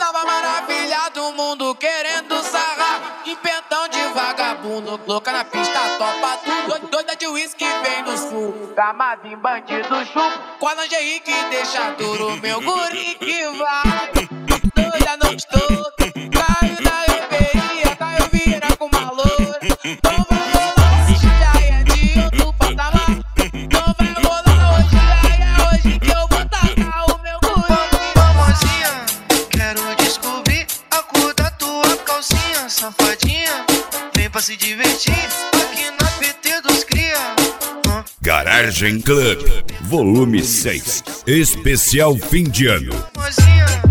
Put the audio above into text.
Tava maravilhado, o mundo querendo sarrar. De pentão de vagabundo, louca na pista, topa tudo. Doida de uísque vem no sul, gamado em bandido chupo. Com a lingerie que deixa duro, meu guri que vai. Doida a noite toda, caiu da reveria, caiu vira com uma loura. Não vai rolar, hoje já é de outro patamar. Não vai rolar, hoje já é hoje que eu vou tacar o meu guri. Famosinha, quero descobrir a cor da tua calcinha. Safadinha, vem pra se divertir aqui na PT dos cria. Garagem Club, volume 6, especial fim de ano. Famosinha,